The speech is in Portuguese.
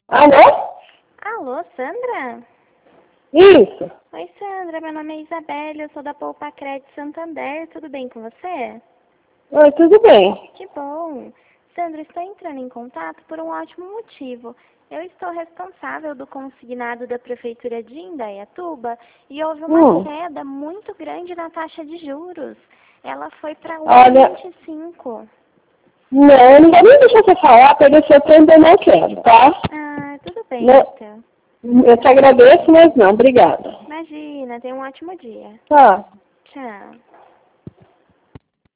Alô? Alô, Sandra? Isso. Oi, Sandra. Meu nome é Isabelle, eu sou da Poupa Crédito Santander. Tudo bem com você? Oi, tudo bem. Que bom. Sandra, estou entrando em contato por um ótimo motivo. Eu estou responsável do consignado da Prefeitura de Indaiatuba e houve uma queda muito grande na taxa de juros. Ela foi para Olha, 1,25. não vou nem deixar você falar, porque seu tempo eu não quero, tá? Ah, tudo bem, Não, então. eu te agradeço, mas não, obrigada. Imagina, tenha um ótimo dia. Tá. Tchau.